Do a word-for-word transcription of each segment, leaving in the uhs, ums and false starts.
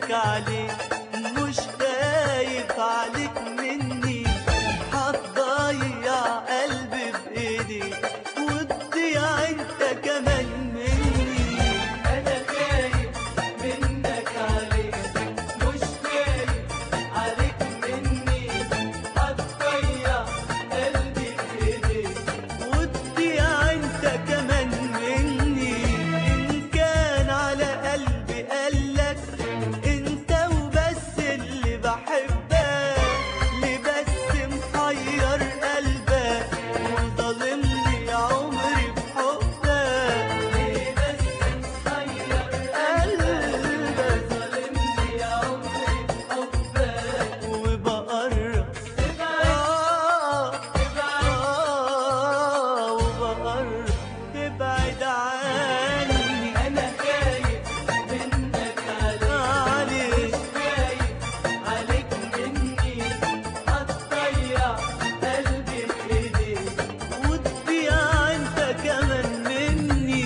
منك عليك، مش خايف عليك مني، هتضيع قلبي بإيديك وتضيع انت كمان مني. انا خايف منك عليك، مش خايف عليك مني، هتضيع قلبي بايديك وتضيع انت كمان مني. ان كان على قلبي قالك انت وبس اللي بحبك، ليه بس محير قلبك وظالمني يا عمري بحبك؟ ليه بس محير قلبك ظالمني يا عمري بحبك؟ وبقرب ابعد آه آه وبقرب تبعد عني انا خايف منك عليك، عليك. خايف عليك مني، هتضيع قلبي بايديك وتضيع انت كمان مني.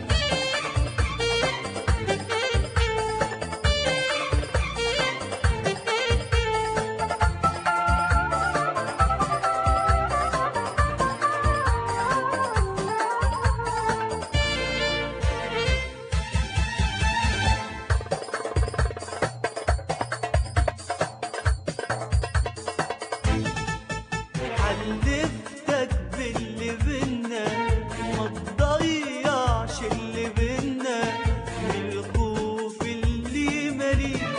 حلفتك باللي بينا ما تضيعش اللي بينا، من الخوف اللي مليك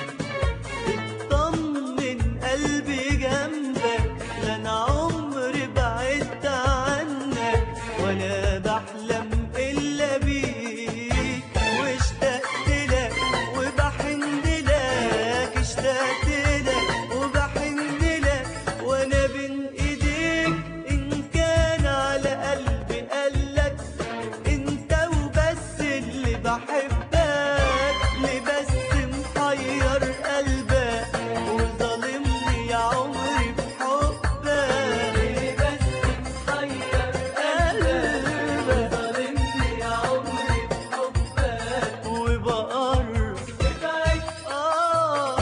اطمن قلبي جنبك، لا انا عمري بعدت عنك ولا بحلم الا بيك، واشتقت لك وبحن لك، اشتقت لك وبحن لك وانا بين ايديك. ان كان على قلبي قالك انت وبس اللي بحبك، ليه بس محير قلبك وظالمني يا عمري بحبك؟ ليه بس محير قلبك ظالمني يا عمري بحبك؟ وبقرب ابعد آه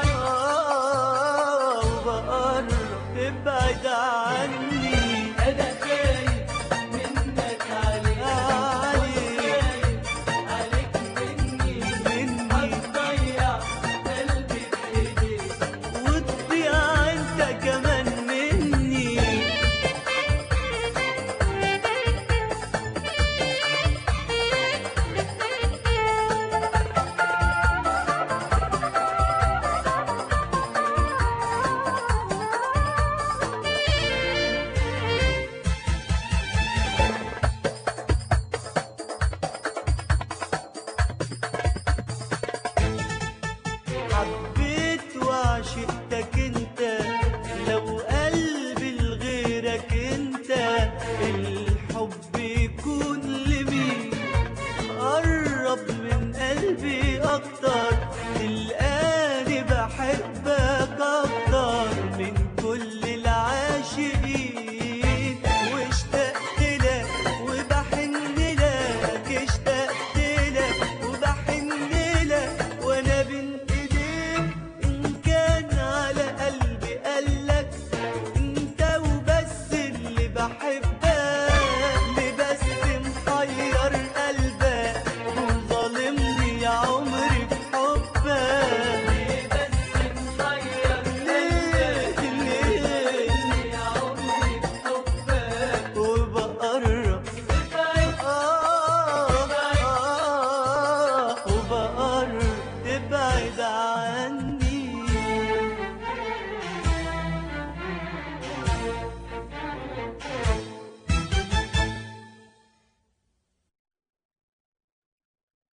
آه وبقرب ابعد عني انا خايف منك عليك، عليك خايف عليك مني، مني. هتضيع قلبي بايديك وتضيع انت كمان مني.